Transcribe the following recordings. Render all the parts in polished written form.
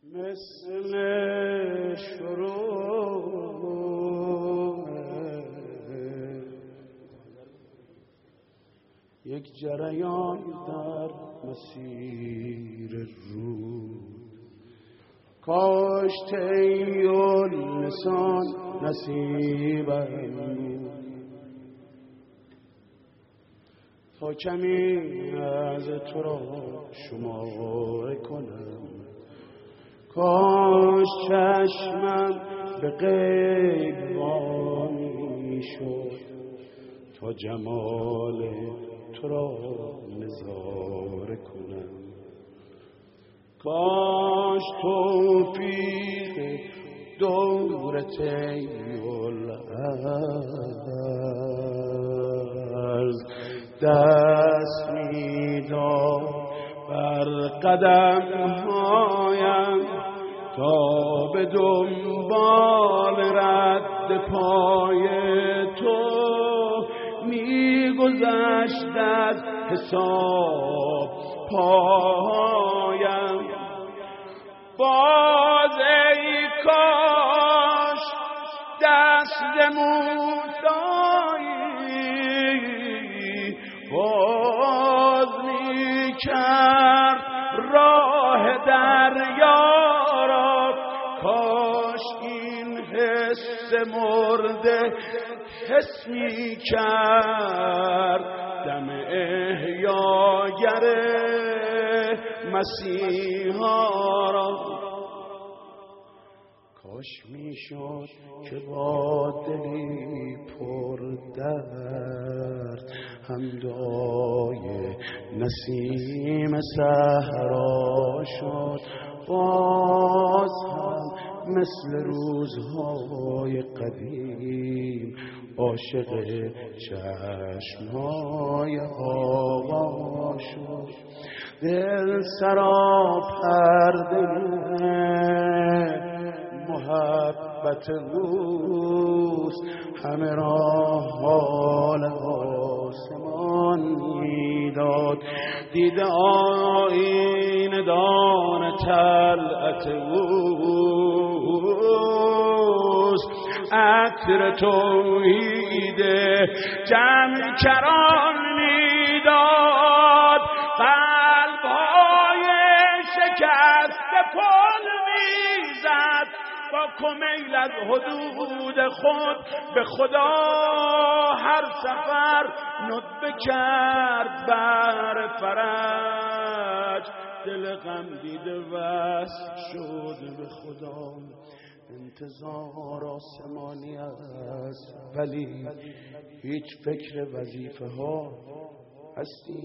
مثل شروع یک جریان در مسیر رود، کاش طی اللسان نصیبم بود تا کمی از تو را شماره کنم. کاش چشمم به غیب وامی شد تا جمال تو را نظاره کنم. کاش توفیق دور طی الارض دست میداد بر قدمهایم تا به دنبال رد پای تو میگذشت از حساب پایم. باز ای کاش دست موسایی باز میکرد راه دریا را. کاش این حس مرده حس میکرد دم احیاگر مسیحا را. کاش میشد که با دلی پر درد همدای نسیم صحرا شد. باز هم مثل روزهای قدیم عاشق چشمهای آقا شد. دل سرا پرده محبت اوست، همه را حال آسمان میداد. دیده آیین دان طلعت اوست، عطر توحید جمع کران میداد. قلب‌های شکست پل میزد با کمیل از حدود خود به خدا. هر سفر ندبه کرد بر فرج، دل غم دیده وصل شد به خدا. انتظار آسمانی است ولی هیچ فکر وظیفه ها هستی.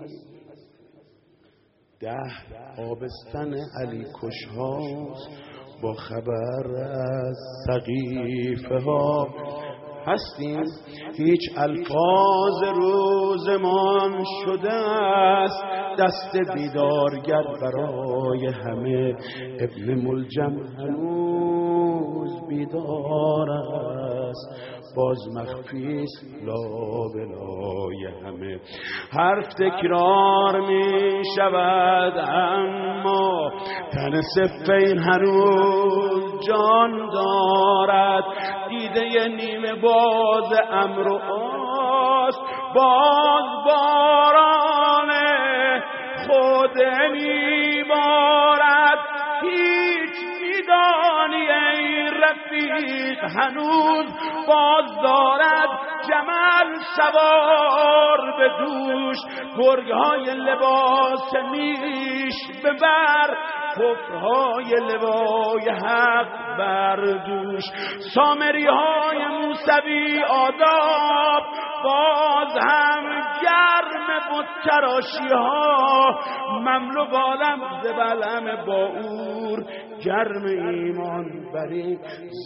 10 آبستن علی کش هاست با خبر از سقیفه ها هستیم. هیچ الفاظ روزمان شده است دست بیدارگر برای همه. ابن ملجم هنوز بیدار است، باز مخفی است لابلای همه. حرف تکرار می شود اما تن صفین هنوز جان دارد. دیده نیمه باز امر و آست، باز باران خود میبارد. هیچ میدانی ای رفیق هنوز باز دارد جمل سوار به دوش. گرگهای لباس میش ببر، کفرهای لوای حق بر دوش. سامری های موسوی آداب باز هم گرم بتراشی ها. مملو بالم زبلم با اور، گرم ایمان بری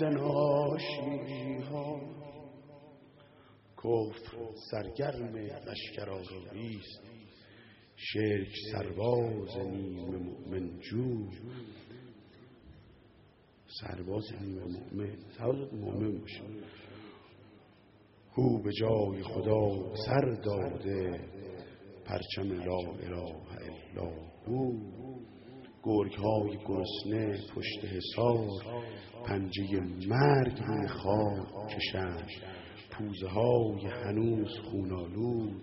زناشی ها. کفر سرگرم لشکرآراست، شرک سرباز نیمه مؤمن جو. سرباز نیمه مؤمن باشه. او به جای خدا سر داده، پرچم لا اله الا هو. گرگ‌های گرسنه پشت حصار پنجه مرگ روی خاک کشند، پوزه‌های هنوز خون‌آلود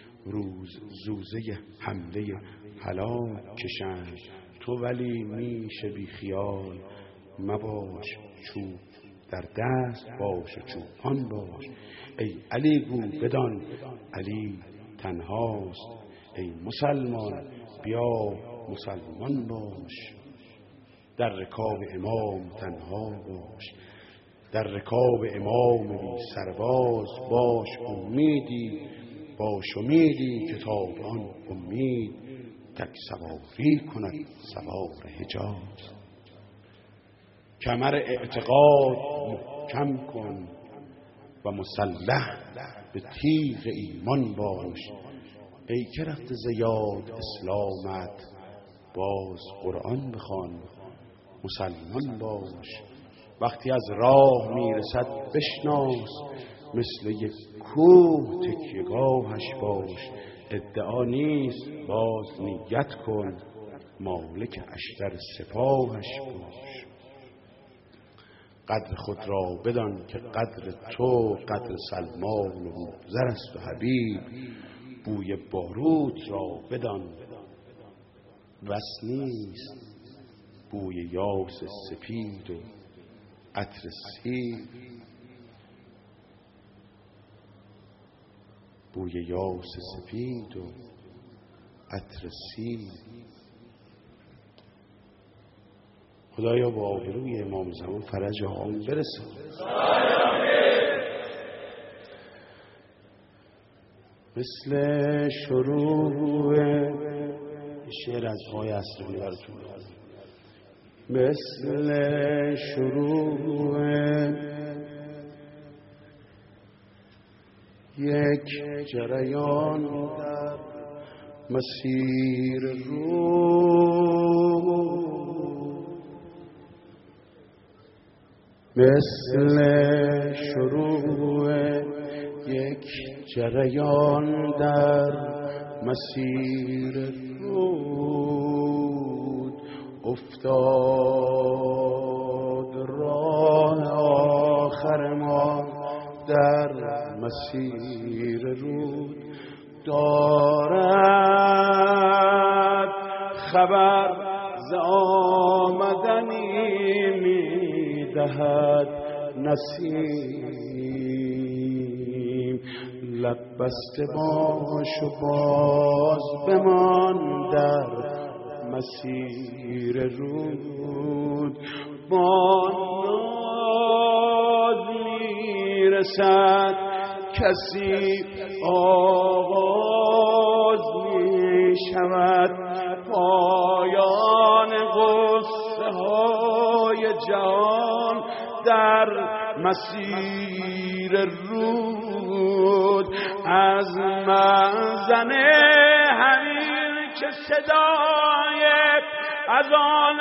زوزه حمله هلاک کشند. تو ولی میشه بی خیال مباش، چوب در دست باش و چوپان باش. ای علی گو بدان علی تنهاست، ای مسلمان بیا مسلمان باش. در رکاب امام تنها باش، در رکاب امام بی سرباز باش. امیدی کتاب آن امید، تک سواری کند سوار حجاز. کمر اعتقاد محکم کن و مسلح به تیغ ایمان باش. ای که رفت ز یاد اسلامت باز قرآن بخوان مسلمان باش. وقتی از راه میرسد بشناس، مثل یک کوه تکیه‌گاهش باش. ادعا نیست باز نیت کن، مالک اشتر سپاهش باش. قدر خود را بدان که قدر تو قدر سلمان و بوذر است و حبیب. بوی باروت را بدان بس نیست بوی یاس سپید و عطر سیب. بوی یاس سپید و عطر سیب. خدایا با آبروی امام زمان فرج عام برسه. مثل شروع شعر از آقای اصلانی براتون مثل شروع یک جریان در مسیر رو، مثل شروع یک جریان در مسیر رود، افتاد راه آخر ما در مسیر رود. دارد خبر ز آمدنی میدهد نسیم. لب بسته باش و باز بمان در مسیر رود. بانیاد میرسد کسی آغاز میشود، پایان غصه های جهان در مسیر رود. از مأذن همین که صدای اذان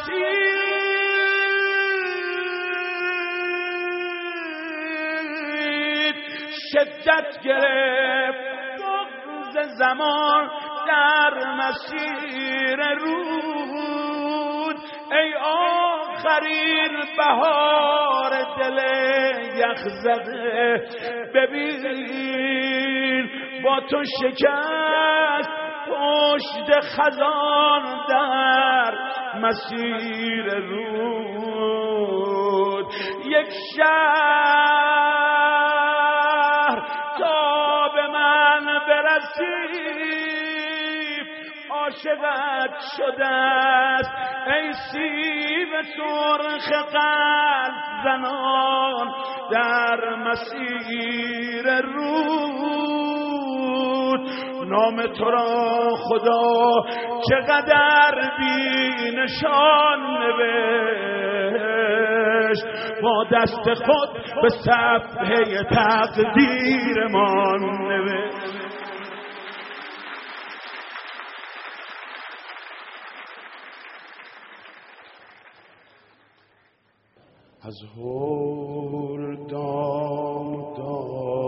رسید، شدت گرفت بغض زمان در مسیر رود. ای آخرین بهار دل یخزده، ببین با تو شکست پشت خزان در مسیر رود. یک شهر تا به من برسی عاشقت شده است، ای سیب سرخ قلب زنان در مسیر رود. نام تو را خدا چقدر بی نشان نوشت، با دست خود به صفحه تقدیرمان نوشت. از هردام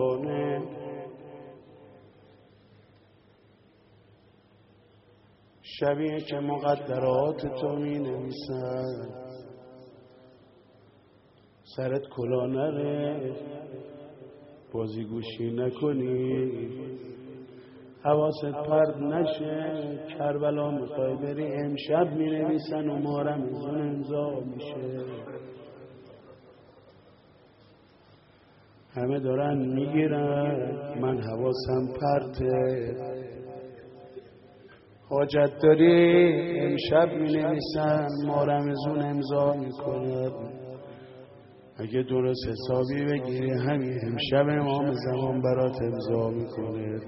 دانه شبیه که مقدرات تو می نویسن، سرت کلا نره، بازیگوشی نکنی، حواست پرد نشه، کربلا میخوای بری امشب می نویسن و ما رمضان امضا میشه. همه دارن میگیرن، من حواسم پرته. حاجت داری امشب می نویسن، ما رمضان امضا میکنن. اگه درست حسابی بگیری همین امشب امام زمان برات امضا میکنه.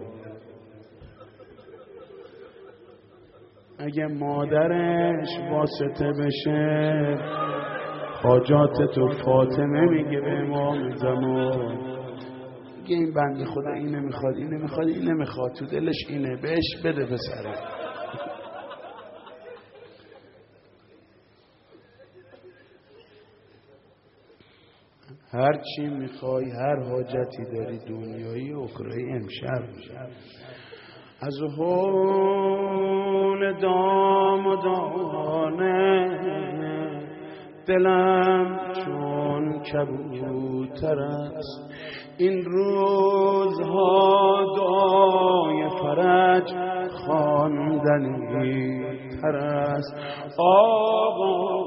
اگه مادرش واسطه بشه، حاجات تو فاطمه میگه به امام زمان، میگه این بنده خدا اینه میخواد، اینه میخواد، اینه میخواد، تو دلش اینه، بهش بده پسره. هر چی میخوای، هر حاجتی داری، دنیایی اخروی، امشب از هون دامدانه دلم چون کبوتر است. این روزها دعای فرج خواندنی تر است. آقا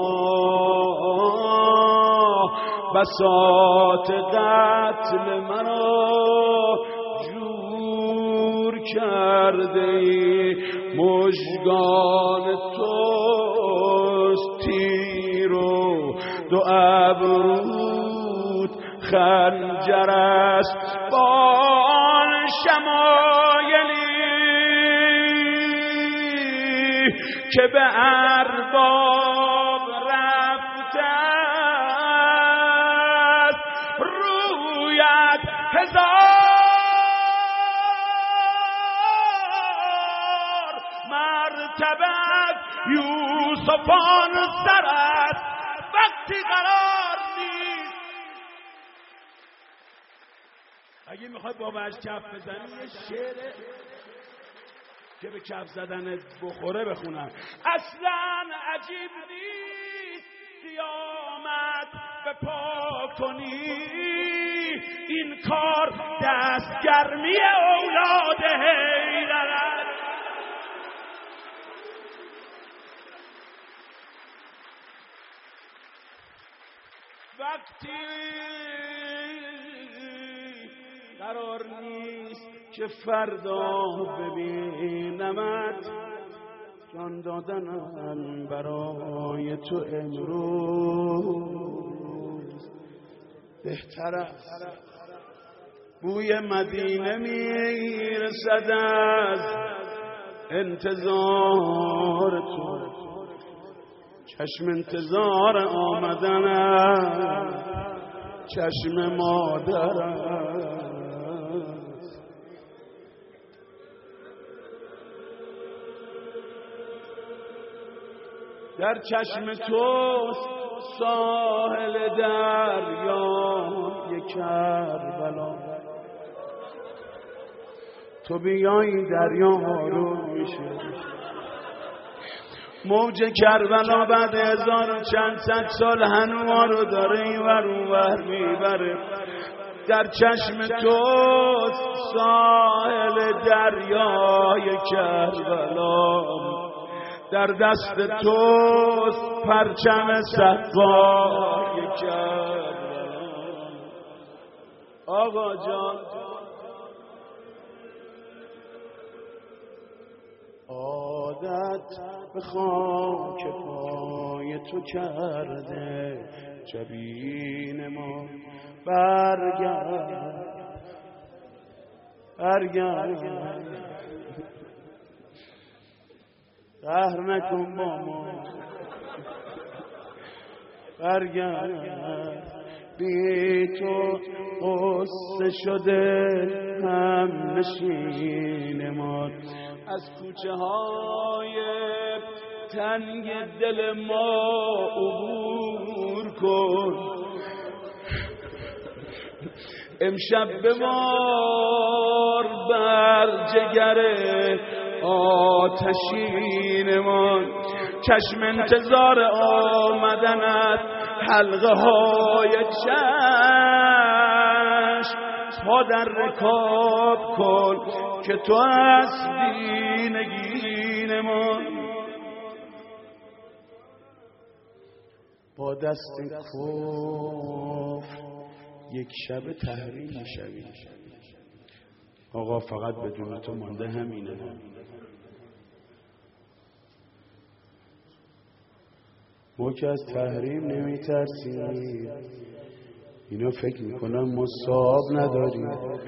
بساط قتل مرا جور کرده ای، مژگان توست تیر و دو ابروت خنجر است. بان شمایلی که به ارباب رفته است، رویت هزار مرتبه یوسفان سر است. وقتی قرار نیست، اگه میخوای باباش کف بزنی یه شعر که به کف زدنت بخوره بخونم. اصلا عجیب نیست قیامت به پا کنی، این کار دستگرمی اولاد حیدر است. وقتی قرار نیست که فردا ببینمت، جان دادنم برای تو امروز بهتر است. بوی مدینه میرسد از انتظار تو، چشم انتظار آمدنم چشم مادرم. در چشم توست ساحل دریای کربلا، تو بیایی دریا آروم میشه. موج کربلا بعد 1400 سال هنوز ما رو داره اینور اونور میبره. در چشم توست ساحل دریای کربلا، در دست توست پرچم صفای کربلا. آقا جان عادت به خاک پای تو کرده، جبین ما برگرد قهر نکن با ما، برگرد. بی تو قصه شده هم نشین ما، از کوچه های تنگ دل ما عبور کن. امشب بمار بر جگر آتشینمان، چشم انتظار آمدنت، حلقه های چشم، پا در رکاب کن که تو هستی نگینمان. با دست کفر یک شب تحریم میشوی. آقا فقط بدون تو مانده همینه. ما که از تحریم نمیترسیم، اینا فکر میکنن ما صاحب نداریم.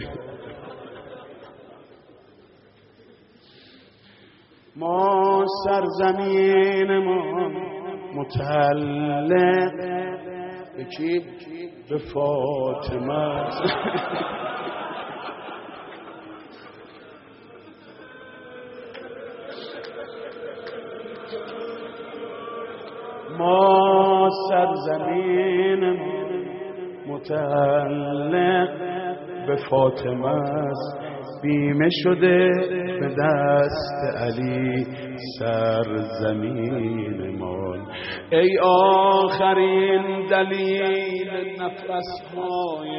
ما سرزمین ما متعلق به کی؟ به فاطمه. ما سرزمین ما متعلق به فاطمه است، بیمه شده به دست علی سرزمین ما. ای آخرین دلیل نفس‌های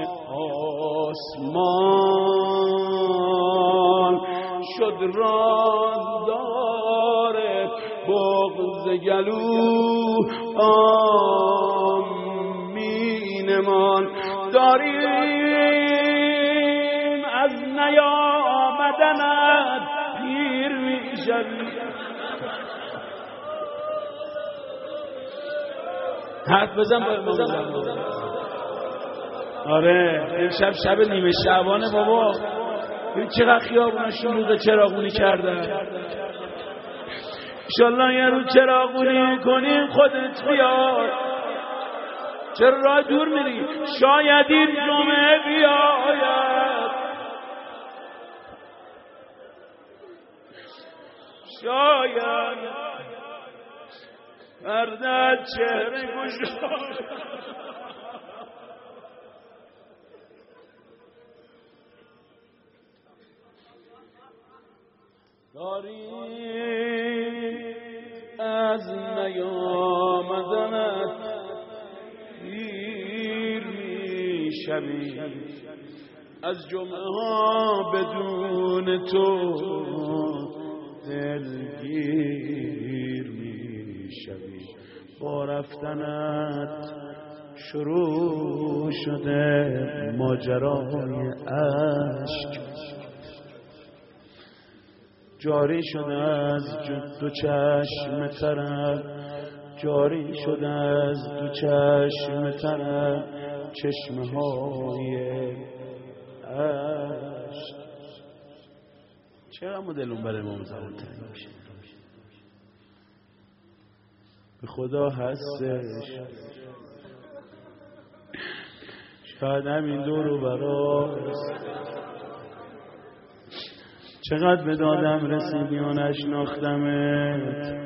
آسمان، شد رازدار بغض گلو آمینمان. داریم از نیامدنت پیر میشوی. حرف بزن بزن. آره امشب شب نیمه شعبانه بابا. ببین چقدر خیابونشون روز چراغونی کردن. انشالله یه روز چراغونی کنیم خودت بیاد. چرا راه دور میری؟ شاید این جمعه بیاید، شاید فردا چهره گشاد. داریم از نیامدنت دیر میشوی، از جمعه ها بدون تو دلگیر میشوی. با رفتنت شروع شده ماجرای عشق، جاری شده از دو چشم ترم، جاری شده از دو چشم ترم چشمه های عشق. چرا ما دلون برای امام زمان تنگ میشه؟ به خدا هستش، شاید همین دور و براست. چقدر به دادم رسیدی و نشناختمت،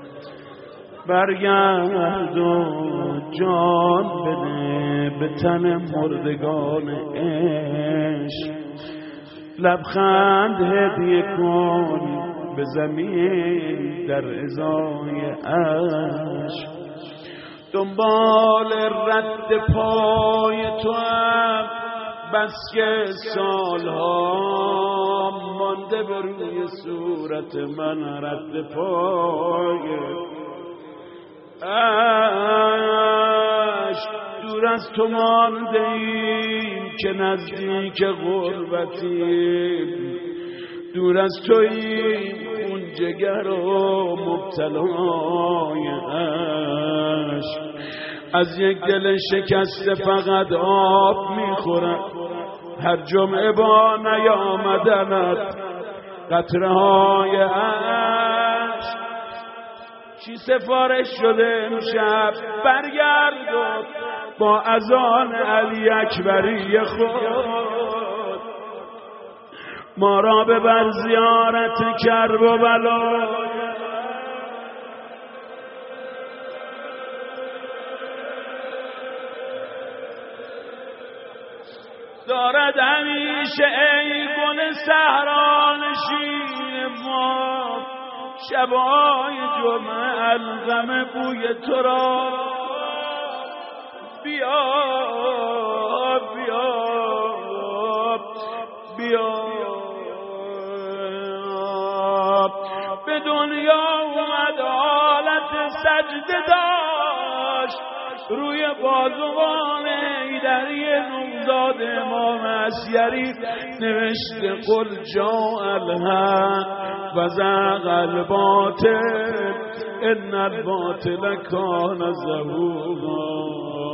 برگرد و جان بده به تن مردگان عشق، لبخند هدیه کن به زمین در ازای عشق. دنبال رد پای تو هم بس که سالها مانده به روی صورت من رد پای عشق. دور از تو مانده ایم که نزدیک غربتیم، دور از توییم خون جگر و مبتلای عشق. از یک دل شکسته فقط آب میخورم، هر جمعه با نیامدنت قطره های عشق. چی سفارش شده امشب؟ برگرد با اذان علی اکبری خود ما را ببر زیارت کرب و بلا. دارد همیشه ای گل صحرانشین ما شبای جمعه الغم بوی تو را بیا بیا بیا به دنیا اومد حالت سجده داشت روی بازوان ایدری نوزاد امام عسیری نوشته قل جاء الحق و زهق الباطل ان الباطل کان زهوقا.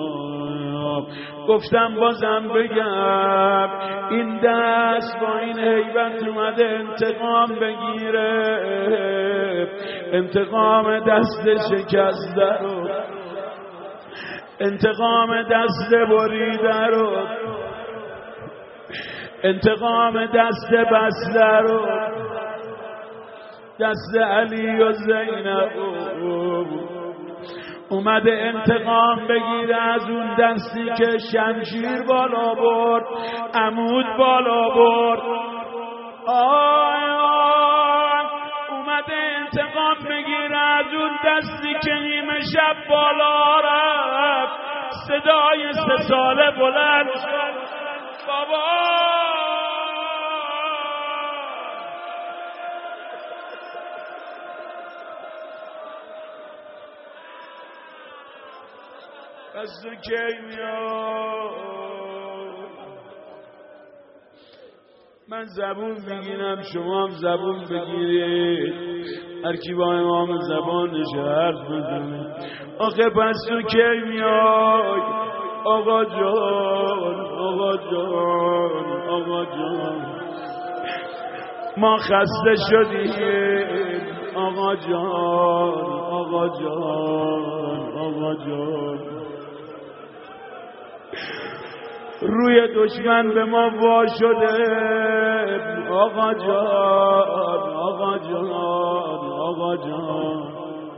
گفتم بازم بگم این دست با این هیبت اومده انتقام بگیره، انتقام دست شکسته رو، انتقام دست بریده رو، انتقام دست بسته رو، دست علی و زینب اومده انتقام بگیره از اون دستی که شمشیر بالا برد، عمود بالا برد. آی آی اومده انتقام بگیره از اون دستی که نیمه شب بالا رفت، صدای 3 ساله بلند شد بابا پس تو کی میاد؟ من زبون میگیرم شما هم زبون بگیرید، هر کی با امام زبانش حرف بزنه. آخه پس تو کی میای آقا جان آقا جان آقا جان؟ ما خسته شدیم آقا جان آقا جان آقا جان. روی دشمن به ما وا شده آقا جان آقا جان آقا جان.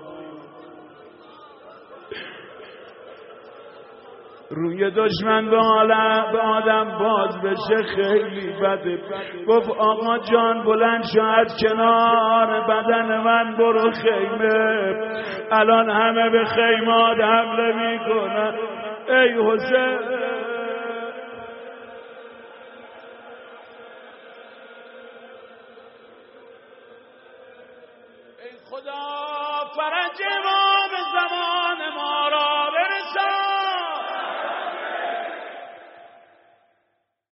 روی دشمن به آدم باز بشه خیلی بده. گفت آقا جان بلند شو از کنار بدن من برو خیمه، الان همه به خیمات حمله میکنن. ای حسین ای خدا فرج امام زمان